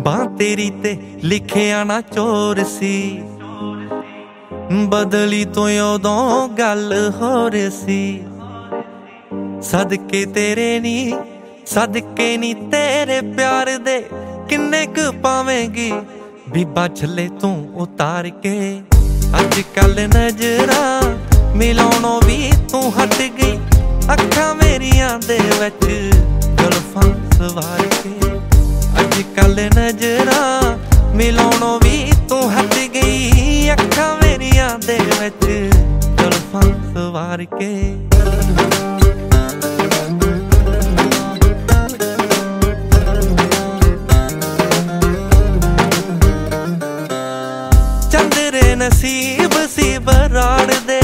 बां तेरी ते लिखिया ना चोर सी बदली तो उदों गल होर सी सदके तेरे नी सदके नी तेरे प्यार दे किन्ने क पावेंगी बीबा छले तू उतार के अजकल नजरां मिलाउणों भी तू हट गई अखां मेरियां दे विच जुल्फां सवार के अजकल नजरां मिलाउणों भी तू हट गई अखां मेरियां दे विच जुल्फां सवार के चंदरे नसीब सी बराड़ दे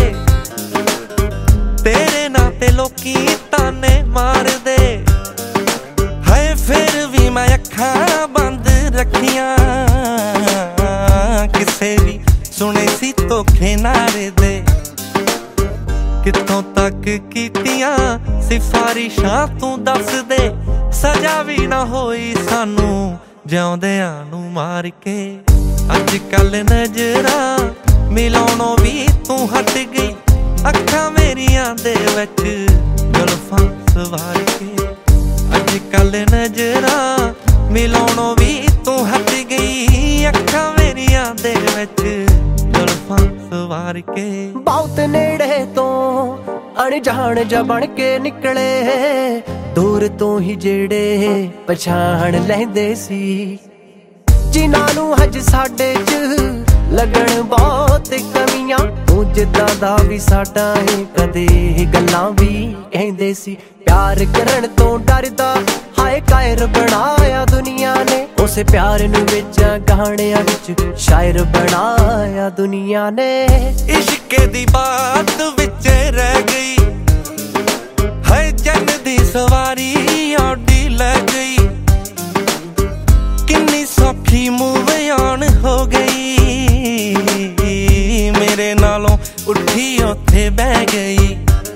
तेरे नाते लोकी ताने मार दे हाय फिर भी मैं अखां बंद रखियां किसे भी सुने सी धोखे नारे दे कित्थों तक कीतियां सिफारिशां तू दस दे सजा भी ना होई सानू जिउंदियां नू मार के अजकल नजरां मिलाउणों भी तू हट गई अखां मेरियां दे विच जुल्फां सवार के अजकल नजरां मिलाउणों भी तू हट गई अखां मेरियां दे विच जुल्फां सवार के बहुत नेड़े तो अणजाण जा बन के निकले दूर तो ही जेड़े पछाण लैंदे सी जिन्हां नूं हज साडे च लगण बहुत कमियां तू जिद्दां दा भी साडा है कदे गल्लां भी कहंदे सी प्यार करन तो डरदा हाय कायर बनाया दुनिया ने उस प्यार नूं विच गाणियां विच शायर बनाया दुनिया ने इश्क दी बात विच रह गई हाय जन दी सवारी आडी लै गई किन्नी सौखी मूव ऑन हो गई मेरे नालों उठी उत्थे बह गई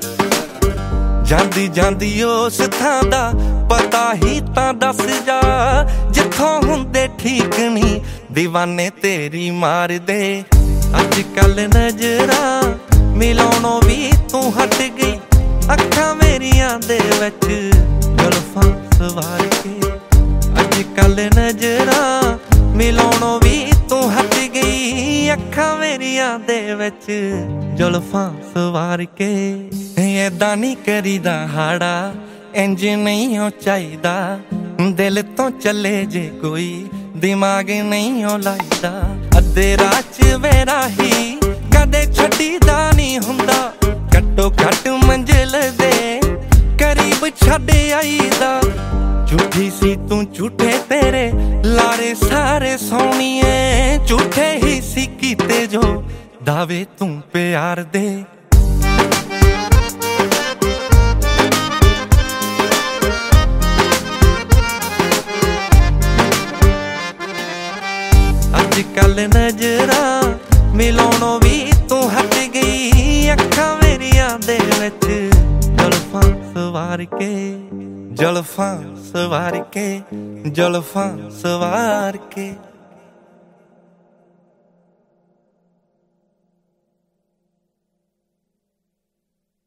जांदी जांदी उस थां दा पता ही तां दस जा जिथों हुंदे ठीक नहीं दीवाने तेरी मार दे अजकल नजरां मिलाउणों भी तू हट गई अखां मेरियां दे विच जुल्फां सवार के अजकल नजरां मिलाउणों भी तू हट गई अखां मेरियां दे विच जुल्फां सवार के ऐदां नहीं करीदा हाड़ा इंज नहीं हो चाहीदा दिल तो चले जे कोई दिमाग नहीं हो लाईदा अद्धे राह च वेरा ही कदे छड्डीदा नहीं हुंदा घट्टो घट मंजिल दे करीब छड्ड आईदा झूठी सी तू झूठे तेरे लारे सारे सोहणीए झूठे ही सी कीते जो दावे तू प्यार दे अजकल नजरां मिलाउणों भी तू हट गई अखां मेरियां दे विच जुल्फां सवार के जुल्फां सवार के जुल्फां सवार के